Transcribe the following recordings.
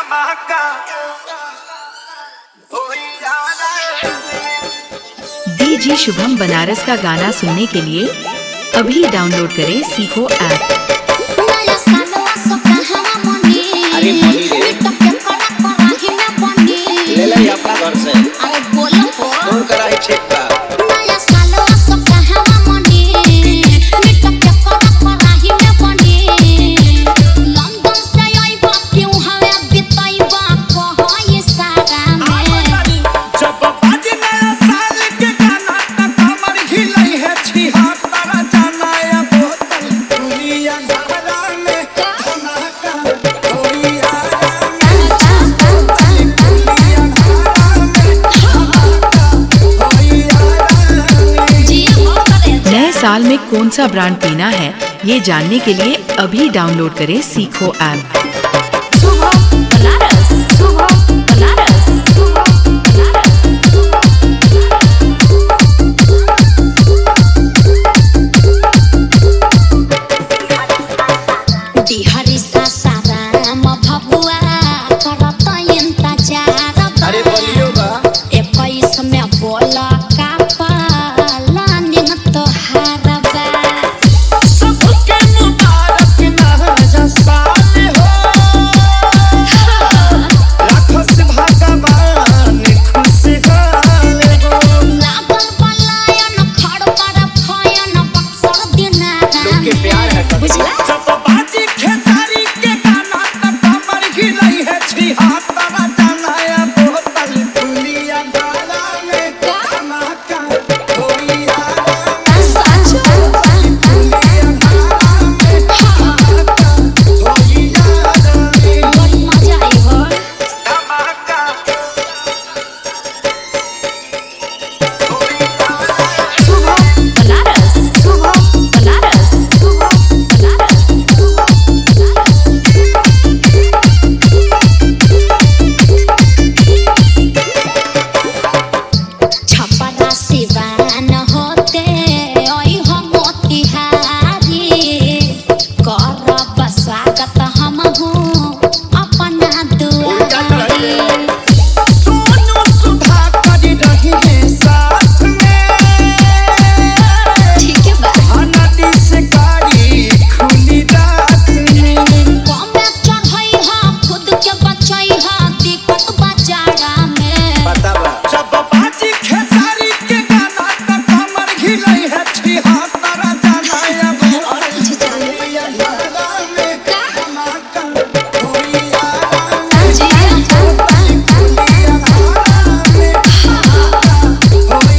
DJ Shubham Banaras का गाना सुनने के लिए अभी डाउनलोड करें सीखो ऐप। अरे मनी रे ले ले अपना घर से। अरे बोलो फोन करा है चेक का। साल में कौन सा ब्रांड पीना है ये जानने के लिए अभी डाउनलोड करें सीखो ऐप। अरे बोलियो बा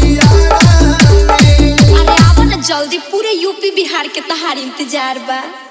जल्दी पूरे यूपी बिहार के तहार इंतजार बा।